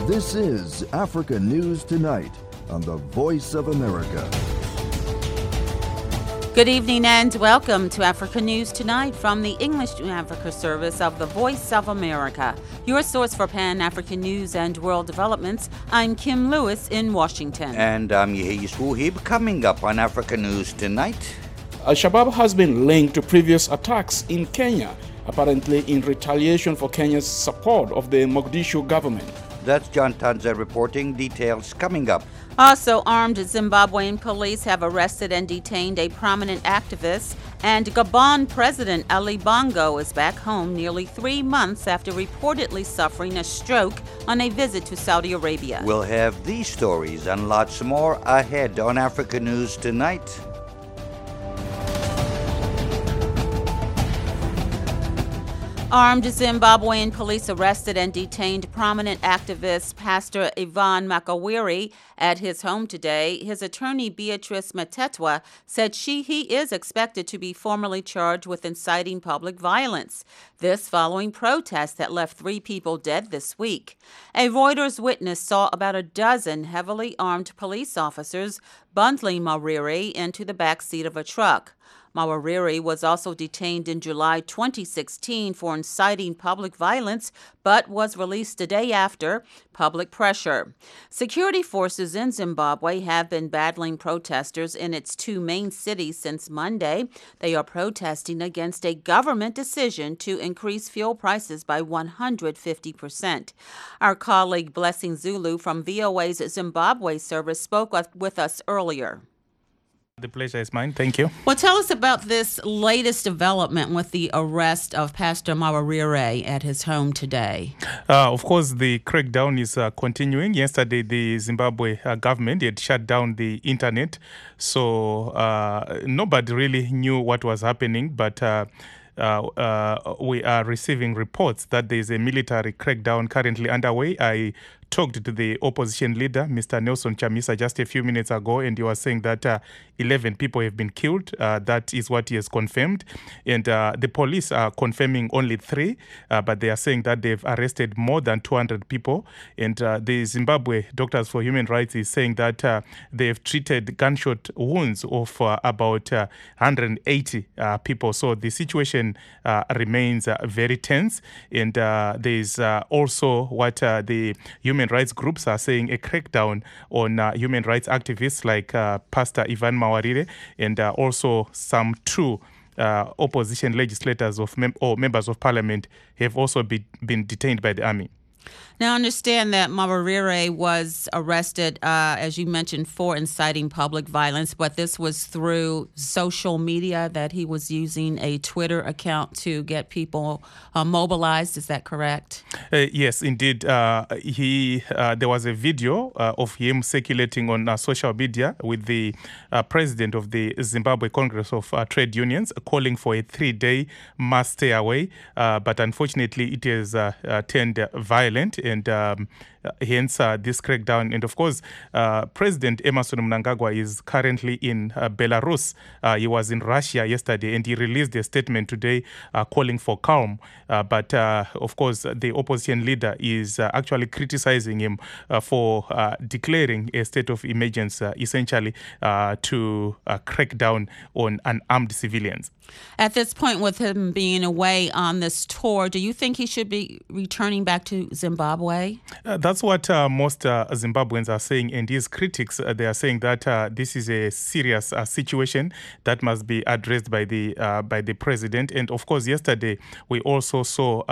This is Africa News Tonight on the Voice of America. Good evening and welcome to Africa News Tonight from the English to Africa service of the Voice of America, your source for Pan-African news and world developments. I'm Kim Lewis in Washington. And I'm Yehis Wuhib. Coming up on Africa News Tonight. Al-Shabaab has been linked to previous attacks in Kenya, apparently in retaliation for Kenya's support of the Mogadishu government. That's John Tanza reporting. Details coming up. Also, armed Zimbabwean police have arrested and detained a prominent activist, and Gabon President Ali Bongo is back home nearly 3 months after reportedly suffering a stroke on a visit to Saudi Arabia. We'll have these stories and lots more ahead on Africa News Tonight. Armed Zimbabwean police arrested and detained prominent activist Pastor Ivan Makawiri at his home today. His attorney Beatrice Matetwa said he is expected to be formally charged with inciting public violence. This following protests that left 3 people dead this week. A Reuters witness saw about a dozen heavily armed police officers bundling Mawarire into the back seat of a truck. Mawarire was also detained in July 2016 for inciting public violence, but was released a day after public pressure. Security forces in Zimbabwe have been battling protesters in its 2 main cities since Monday. They are protesting against a government decision to increase fuel prices by 150%. Our colleague Blessing Zulu from VOA's Zimbabwe service spoke with us earlier. The pleasure is mine. Thank you. Well, tell us about this latest development with the arrest of Pastor Mawarire at his home today. Of course, the crackdown is continuing. Yesterday, the Zimbabwe government had shut down the internet, so nobody really knew what was happening, but we are receiving reports that there is a military crackdown currently underway. I talked to the opposition leader, Mr. Nelson Chamisa, just a few minutes ago, and he was saying that 11 people have been killed. That is what he has confirmed. And the police are confirming only 3, but they are saying that they've arrested more than 200 people. And the Zimbabwe Doctors for Human Rights is saying that they've treated gunshot wounds of about 180 people. So the situation remains very tense. And there's also what the human rights groups are saying, a crackdown on human rights activists like Pastor Ivan Mawarire, and also some 2 opposition legislators or members of parliament have also been detained by the army. Now, I understand that Mawarire was arrested, as you mentioned, for inciting public violence, but this was through social media, that he was using a Twitter account to get people mobilized. Is that correct? Yes, indeed. There was a video of him circulating on social media with the president of the Zimbabwe Congress of Trade Unions, calling for a 3-day mass stay away. But unfortunately, it has turned violent, and hence this crackdown. And of course, President Emmerson Mnangagwa is currently in Belarus. He was in Russia yesterday, and he released a statement today calling for calm. But of course, the opposition leader is actually criticizing him for declaring a state of emergency, essentially to crack down on unarmed civilians. At this point, with him being away on this tour, do you think he should be returning back to Zimbabwe? That's what most Zimbabweans are saying, and his critics, they are saying that this is a serious situation that must be addressed by the president. And of course, yesterday we also saw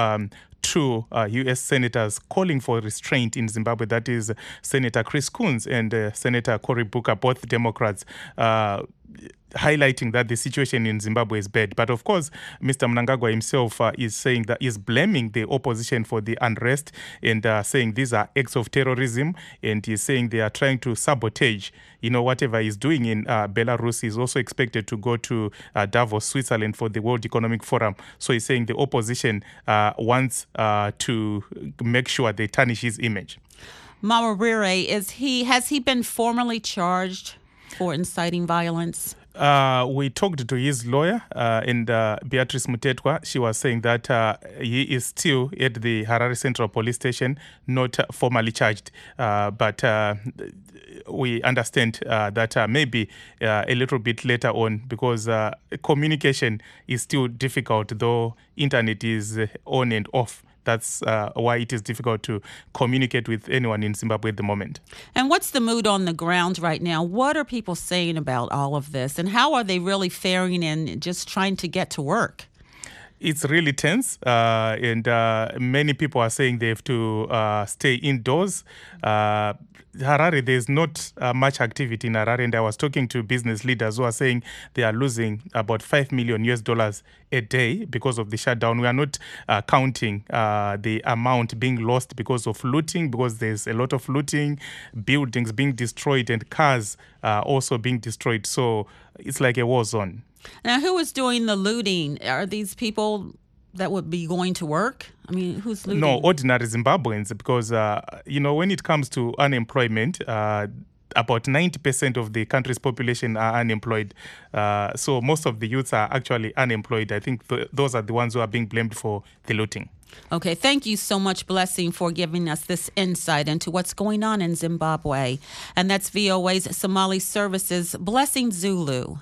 2 U.S. senators calling for restraint in Zimbabwe. That is Senator Chris Coons and Senator Cory Booker, both Democrats, highlighting that the situation in Zimbabwe is bad. But of course, Mr. Mnangagwa himself is saying that he's blaming the opposition for the unrest and saying these are acts of terrorism, and he's saying they are trying to sabotage, whatever he's doing in Belarus. He's also expected to go to Davos, Switzerland for the World Economic Forum. So he's saying the opposition wants to make sure they tarnish his image. Mawarire, has he been formally charged for inciting violence? We talked to his lawyer, and Beatrice Mutetwa. She was saying that he is still at the Harare Central Police Station, not formally charged. But we understand that maybe a little bit later on, because communication is still difficult, though internet is on and off. That's why it is difficult to communicate with anyone in Zimbabwe at the moment. And what's the mood on the ground right now? What are people saying about all of this? And how are they really faring in just trying to get to work? It's really tense, and many people are saying they have to stay indoors. Harare, there's not much activity in Harare, and I was talking to business leaders who are saying they are losing about $5 million a day because of the shutdown. We are not counting the amount being lost because of looting, because there's a lot of looting, buildings being destroyed, and cars also being destroyed. So it's like a war zone. Now, who is doing the looting? Are these people that would be going to work? I mean, who's looting? No, ordinary Zimbabweans, because, when it comes to unemployment, about 90% of the country's population are unemployed. So most of the youths are actually unemployed. I think those are the ones who are being blamed for the looting. Okay, thank you so much, Blessing, for giving us this insight into what's going on in Zimbabwe. And that's VOA's Somali Services, Blessing Zulu.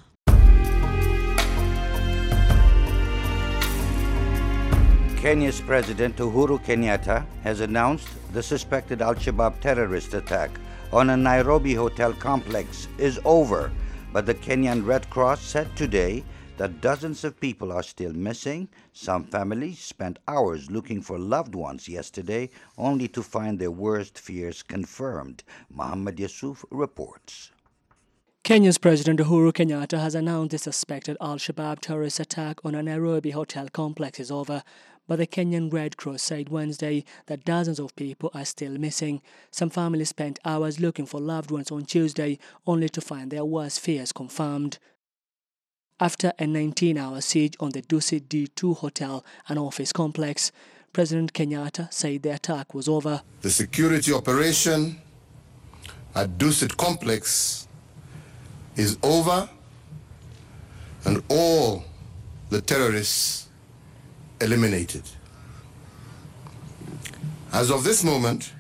Kenya's President Uhuru Kenyatta has announced the suspected Al-Shabaab terrorist attack on a Nairobi hotel complex is over, but the Kenyan Red Cross said today that dozens of people are still missing. Some families spent hours looking for loved ones yesterday, only to find their worst fears confirmed. Muhammad Yusuf reports. Kenya's President Uhuru Kenyatta has announced the suspected Al-Shabaab terrorist attack on a Nairobi hotel complex is over, but the Kenyan Red Cross said Wednesday that dozens of people are still missing. Some families spent hours looking for loved ones on Tuesday, only to find their worst fears confirmed. After a 19-hour siege on the Dusit D2 hotel and office complex, President Kenyatta said the attack was over. The security operation at Dusit complex is over, and all the terrorists eliminated. As of this moment,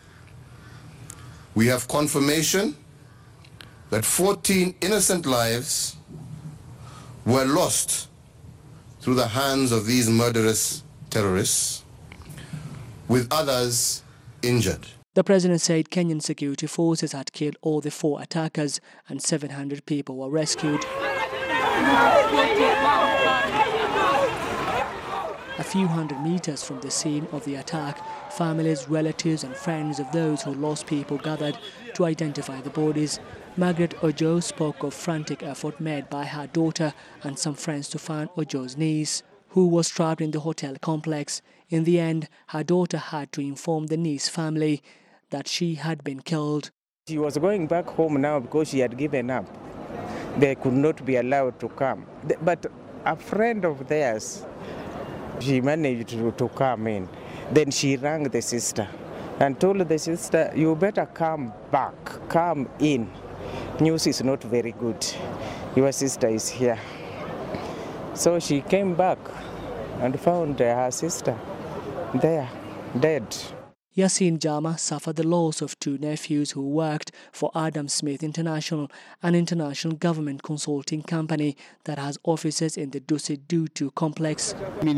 we have confirmation that 14 innocent lives were lost through the hands of these murderous terrorists, with others injured. The president said Kenyan security forces had killed all the 4 attackers and 700 people were rescued. A few hundred meters from the scene of the attack, families, relatives and friends of those who lost people gathered to identify the bodies. Margaret Ojo spoke of frantic effort made by her daughter and some friends to find Ojo's niece, who was trapped in the hotel complex. In the end, her daughter had to inform the niece's family that she had been killed. She was going back home now because she had given up. They could not be allowed to come. But a friend of theirs, she managed to come in. Then she rang the sister and told the sister, you better come back, come in. News is not very good. Your sister is here. So she came back and found her sister there, dead. Yasin Jama suffered the loss of 2 nephews who worked for Adam Smith International, an international government consulting company that has offices in the Dusit D2 complex.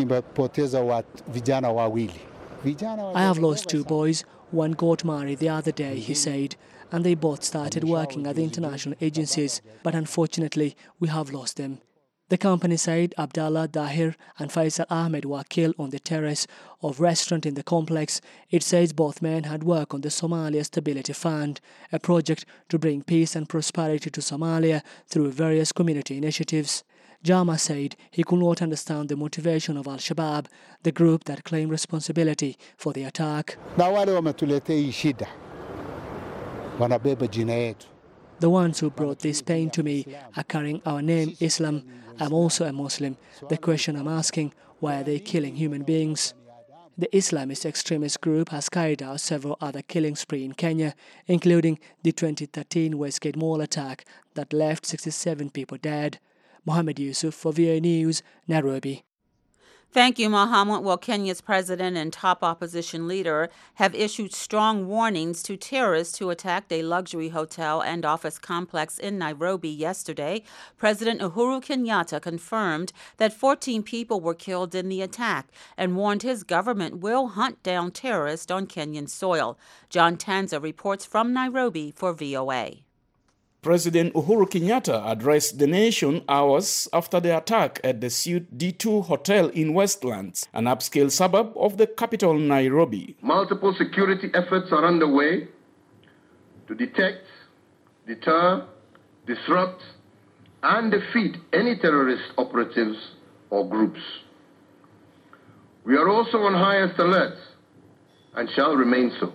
I have lost 2 boys. One got married the other day, he said, and they both started working at the international agencies, but unfortunately we have lost them. The company said Abdallah Dahir and Faisal Ahmed were killed on the terrace of a restaurant in the complex. It says both men had worked on the Somalia Stability Fund, a project to bring peace and prosperity to Somalia through various community initiatives. Jama said he could not understand the motivation of Al-Shabaab, the group that claimed responsibility for the attack. The ones who brought this pain to me are carrying our name, Islam. I'm also a Muslim. The question I'm asking, why are they killing human beings? The Islamist extremist group has carried out several other killing sprees in Kenya, including the 2013 Westgate Mall attack that left 67 people dead. Mohammed Yusuf for VOA News, Nairobi. Thank you, Mohammed. Well, Kenya's president and top opposition leader have issued strong warnings to terrorists who attacked a luxury hotel and office complex in Nairobi yesterday. President Uhuru Kenyatta confirmed that 14 people were killed in the attack and warned his government will hunt down terrorists on Kenyan soil. John Tanza reports from Nairobi for VOA. President Uhuru Kenyatta addressed the nation hours after the attack at the Suite D2 Hotel in Westlands, an upscale suburb of the capital, Nairobi. Multiple security efforts are underway to detect, deter, disrupt, and defeat any terrorist operatives or groups. We are also on highest alert and shall remain so.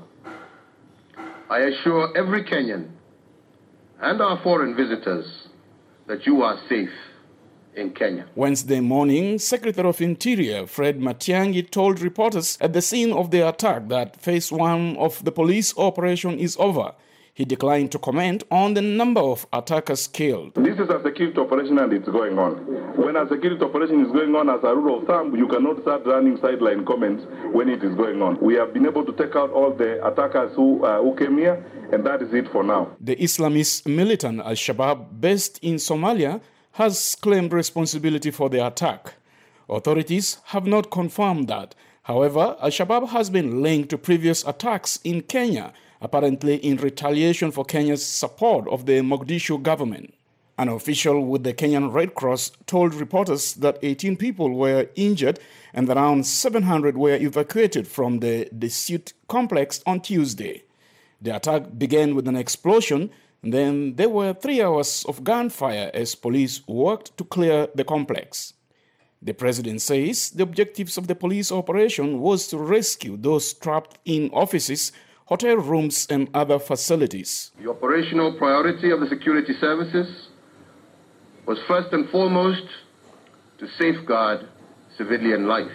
I assure every Kenyan and our foreign visitors that you are safe in Kenya. Wednesday morning, Secretary of Interior Fred Matiang'i told reporters at the scene of the attack that phase 1 of the police operation is over. He declined to comment on the number of attackers killed. This is a security operation and it's going on. When a security operation is going on, as a rule of thumb, you cannot start running sideline comments when it is going on. We have been able to take out all the attackers who came here, and that is it for now. The Islamist militant Al-Shabaab, based in Somalia, has claimed responsibility for the attack. Authorities have not confirmed that. However, Al-Shabaab has been linked to previous attacks in Kenya, apparently in retaliation for Kenya's support of the Mogadishu government. An official with the Kenyan Red Cross told reporters that 18 people were injured and around 700 were evacuated from the Suite complex on Tuesday. The attack began with an explosion, and then there were 3 hours of gunfire as police worked to clear the complex. The president says the objectives of the police operation was to rescue those trapped in offices, hotel rooms, and other facilities. The operational priority of the security services was first and foremost to safeguard civilian life.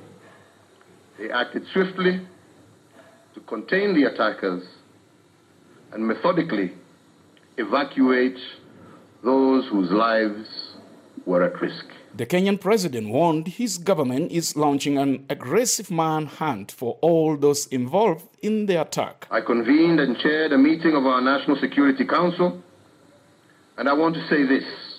They acted swiftly to contain the attackers and methodically evacuate those whose lives were at risk. The Kenyan president warned his government is launching an aggressive manhunt for all those involved in the attack. I convened and chaired a meeting of our National Security Council, and I want to say this.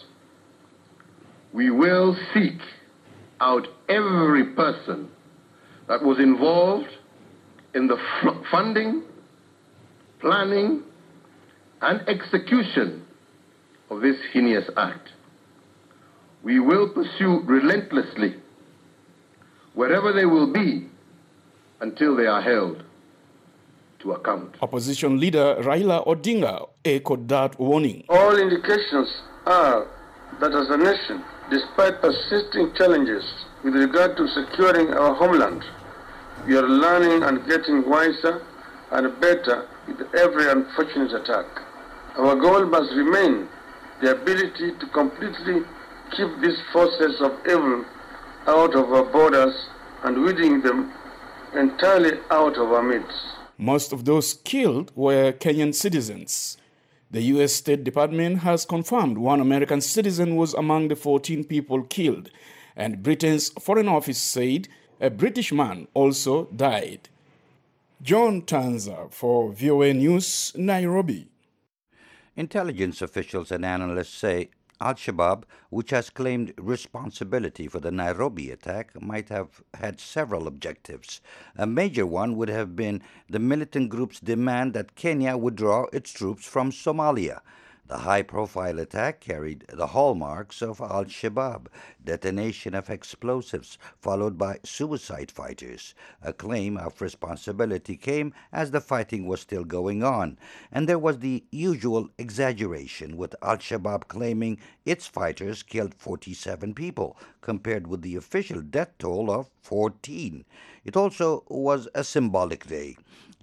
We will seek out every person that was involved in the funding, planning, and execution of this heinous act. We will pursue relentlessly wherever they will be until they are held to account. Opposition leader Raila Odinga echoed that warning. All indications are that as a nation, despite persisting challenges with regard to securing our homeland, we are learning and getting wiser and better with every unfortunate attack. Our goal must remain the ability to completely keep these forces of evil out of our borders and weeding them entirely out of our midst. Most of those killed were Kenyan citizens. The U.S. State Department has confirmed one American citizen was among the 14 people killed, and Britain's Foreign Office said a British man also died. John Tanza for VOA News, Nairobi. Intelligence officials and analysts say Al-Shabaab, which has claimed responsibility for the Nairobi attack, might have had several objectives. A major one would have been the militant group's demand that Kenya withdraw its troops from Somalia. The high-profile attack carried the hallmarks of Al-Shabaab, detonation of explosives followed by suicide fighters. A claim of responsibility came as the fighting was still going on, and there was the usual exaggeration, with Al-Shabaab claiming its fighters killed 47 people, compared with the official death toll of 14. It also was a symbolic day.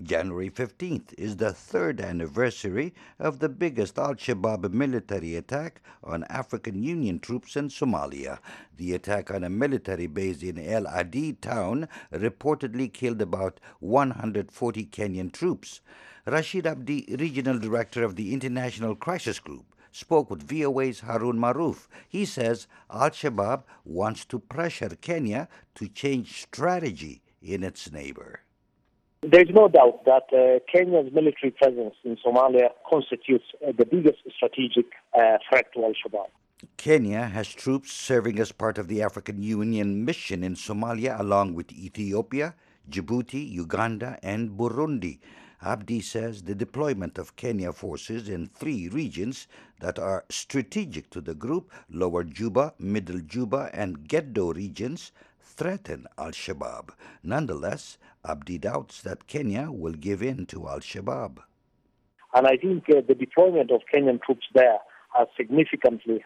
January 15th is the third anniversary of the biggest Al-Shabaab military attack on African Union troops in Somalia. The attack on a military base in El Adi town reportedly killed about 140 Kenyan troops. Rashid Abdi, regional director of the International Crisis Group, spoke with VOA's Harun Maruf. He says Al-Shabaab wants to pressure Kenya to change strategy in its neighbor. There's no doubt that Kenya's military presence in Somalia constitutes the biggest strategic threat to Al-Shabaab. Kenya has troops serving as part of the African Union mission in Somalia along with Ethiopia, Djibouti, Uganda, and Burundi. Abdi says the deployment of Kenya forces in 3 regions that are strategic to the group, Lower Juba, Middle Juba, and Geddo regions, threaten Al-Shabaab. Nonetheless, Abdi doubts that Kenya will give in to Al-Shabaab. And I think the deployment of Kenyan troops there has significantly,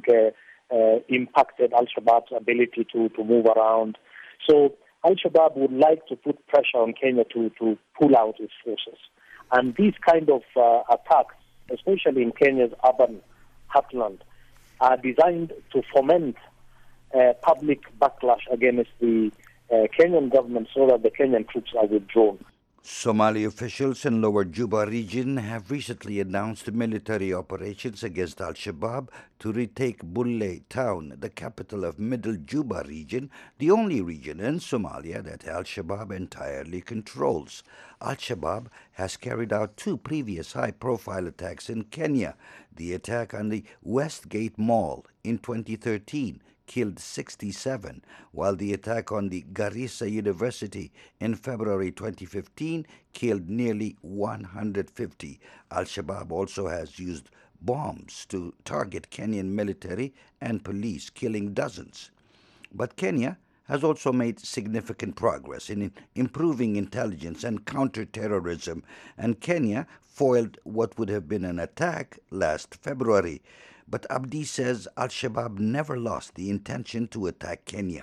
impacted Al-Shabaab's ability to move around. So Al-Shabaab would like to put pressure on Kenya to pull out its forces. And these kind of attacks, especially in Kenya's urban heartland, are designed to foment public backlash against the Kenyan government so that the Kenyan troops are withdrawn. Somali officials in Lower Juba region have recently announced military operations against Al-Shabaab to retake Bulle town, the capital of Middle Juba region, the only region in Somalia that Al-Shabaab entirely controls. Al-Shabaab has carried out 2 previous high-profile attacks in Kenya. The attack on the Westgate Mall in 2013 killed 67, while the attack on the Garissa University in February 2015 killed nearly 150. Al-Shabaab also has used bombs to target Kenyan military and police, killing dozens. But Kenya has also made significant progress in improving intelligence and counterterrorism, and Kenya foiled what would have been an attack last February. But Abdi says Al-Shabaab never lost the intention to attack Kenya.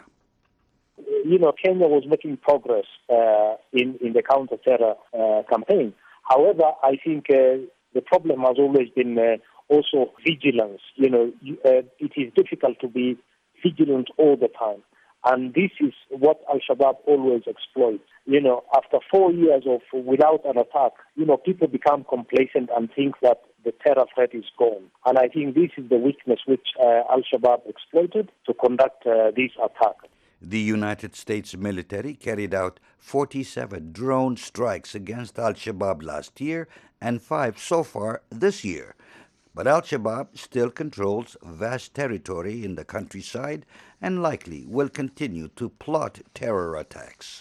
Kenya was making progress in the counter-terror campaign. However, I think the problem has always been also vigilance. It is difficult to be vigilant all the time. And this is what Al-Shabaab always exploits. After 4 years without an attack, people become complacent and think that the terror threat is gone. And I think this is the weakness which Al-Shabaab exploited to conduct this attack. The United States military carried out 47 drone strikes against Al-Shabaab last year and 5 so far this year. But Al-Shabaab still controls vast territory in the countryside and likely will continue to plot terror attacks.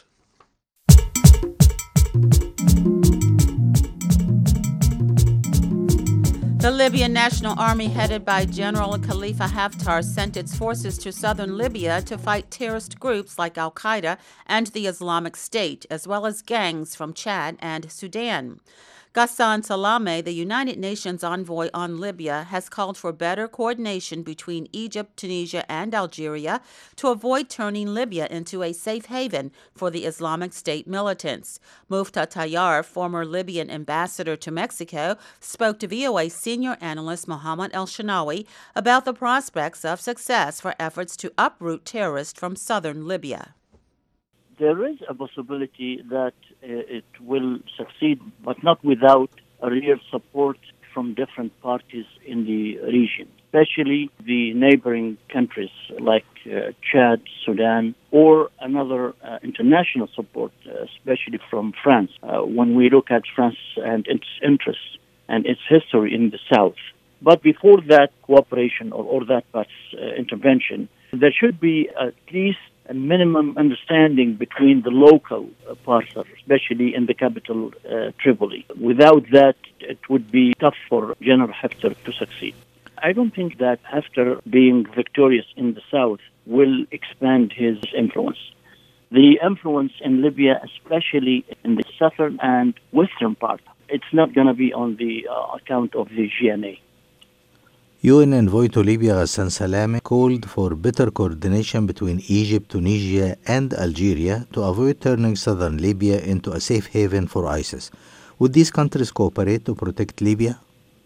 The Libyan National Army, headed by General Khalifa Haftar, sent its forces to southern Libya to fight terrorist groups like Al-Qaeda and the Islamic State, as well as gangs from Chad and Sudan. Ghassan Salameh, the United Nations envoy on Libya, has called for better coordination between Egypt, Tunisia, and Algeria to avoid turning Libya into a safe haven for the Islamic State militants. Mufta Tayyar, former Libyan ambassador to Mexico, spoke to VOA senior analyst Mohammed El-Shanawi about the prospects of success for efforts to uproot terrorists from southern Libya. There is a possibility that it will succeed, but not without a real support from different parties in the region, especially the neighboring countries like Chad, Sudan, or another international support, especially from France. When we look at France and its interests and its history in the south. But before that cooperation or that intervention, there should be at least a minimum understanding between the local partners, especially in the capital, Tripoli. Without that, it would be tough for General Haftar to succeed. I don't think that Haftar, being victorious in the south, will expand his influence. The influence in Libya, especially in the southern and western part, it's not going to be on the account of the GNA. UN envoy to Libya Ghassan Salameh called for better coordination between Egypt, Tunisia and Algeria to avoid turning southern Libya into a safe haven for ISIS. Would these countries cooperate to protect Libya?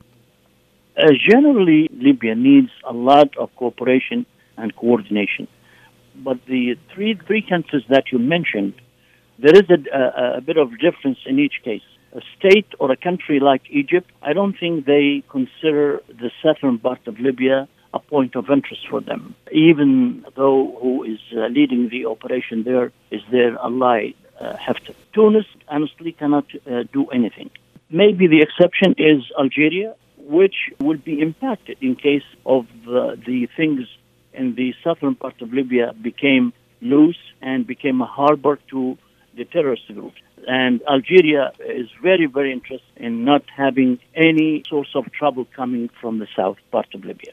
Generally, Libya needs a lot of cooperation and coordination. But the three countries that you mentioned, there is a bit of difference in each case. A state or a country like Egypt, I don't think they consider the southern part of Libya a point of interest for them, even though who is leading the operation there is their ally, Haftar. Tunis, honestly, cannot do anything. Maybe the exception is Algeria, which will be impacted in case of the things in the southern part of Libya became loose and became a harbor to the terrorist groups. And Algeria is very, very interested in not having any source of trouble coming from the south part of Libya.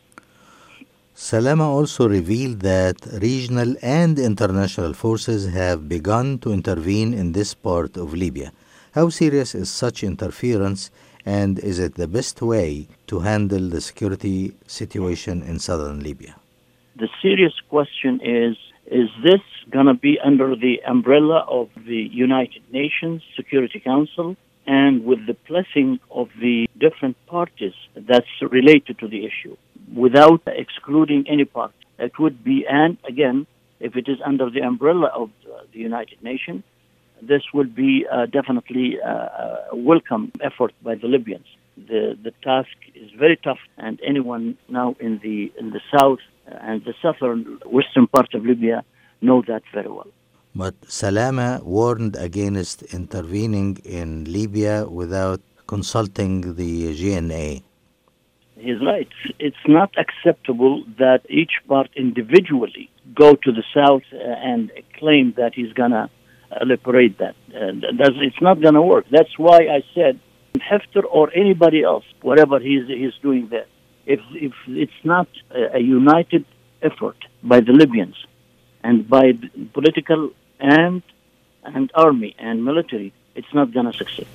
Salameh also revealed that regional and international forces have begun to intervene in this part of Libya. How serious is such interference, and is it the best way to handle the security situation in southern Libya? The serious question is this going to be under the umbrella of the United Nations Security Council and with the blessing of the different parties that's related to the issue, without excluding any part? It would be, and again, if it is under the umbrella of the United Nations, this will be definitely a welcome effort by the Libyans. The task is very tough, and anyone now in the south and the southern western part of Libya know that very well. But Salameh warned against intervening in Libya without consulting the GNA. He's right. It's not acceptable that each part individually go to the south and claim that he's going to liberate that. It's not going to work. That's why I said Haftar or anybody else, whatever he's doing there, if it's not a united effort by the Libyans and by political and army and military, it's not going to succeed.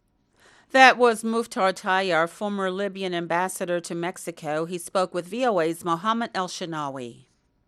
That was Mukhtar Tayyar, former Libyan ambassador to Mexico. He spoke with VOA's Mohammed El-Shanawi.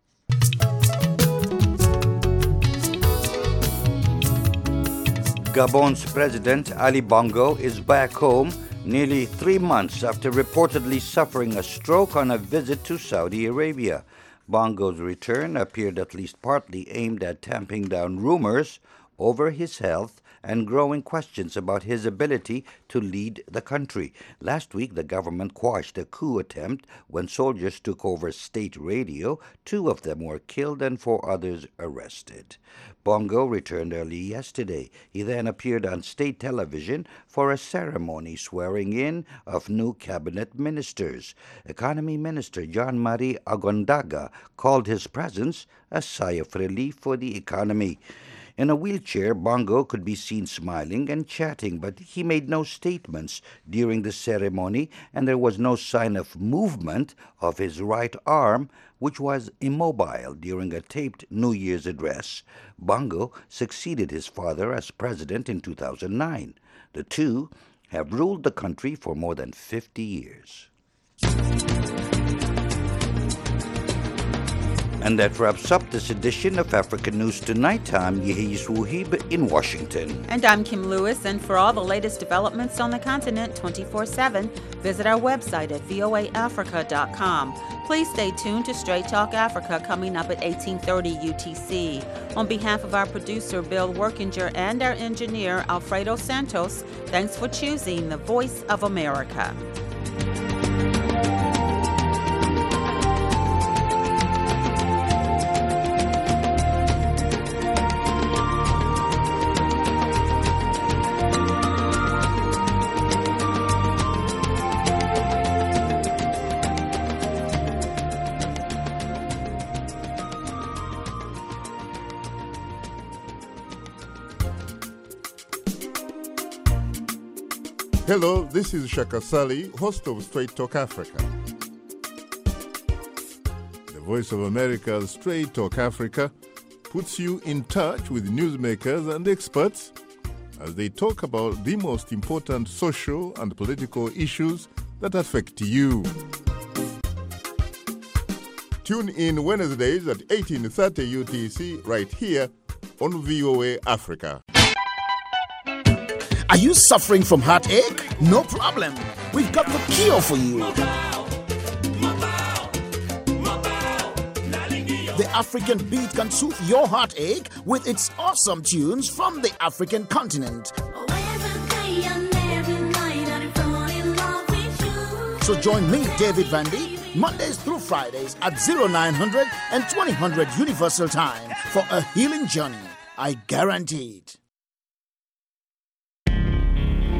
Gabon's President Ali Bongo is back home nearly 3 months after reportedly suffering a stroke on a visit to Saudi Arabia. Bongo's return appeared at least partly aimed at tamping down rumors over his health and growing questions about his ability to lead the country. Last week, the government quashed a coup attempt when soldiers took over state radio. 2 of them were killed and 4 others arrested. Bongo returned early yesterday. He then appeared on state television for a ceremony swearing in of new cabinet ministers. Economy Minister Jean-Marie Agondaga called his presence a sigh of relief for the economy. In a wheelchair, Bongo could be seen smiling and chatting, but he made no statements during the ceremony, and there was no sign of movement of his right arm, which was immobile during a taped New Year's address. Bongo succeeded his father as president in 2009. The two have ruled the country for more than 50 years. And that wraps up this edition of African News Tonight. I'm Yehis Wuhib in Washington. And I'm Kim Lewis. And for all the latest developments on the continent 24/7, visit our website at voaafrica.com. Please stay tuned to Straight Talk Africa coming up at 18:30 UTC. On behalf of our producer, Bill Workinger, and our engineer, Alfredo Santos, thanks for choosing the Voice of America. Hello, this is Shaka Sali, host of Straight Talk Africa. The Voice of America's Straight Talk Africa puts you in touch with newsmakers and experts as they talk about the most important social and political issues that affect you. Tune in Wednesdays at 18:30 UTC right here on VOA Africa. Are you suffering from heartache? No problem. We've got the cure for you. The African Beat can soothe your heartache with its awesome tunes from the African continent. So join me, David Vandy, Mondays through Fridays at 0900 and 2000 Universal Time for a healing journey. I guarantee it.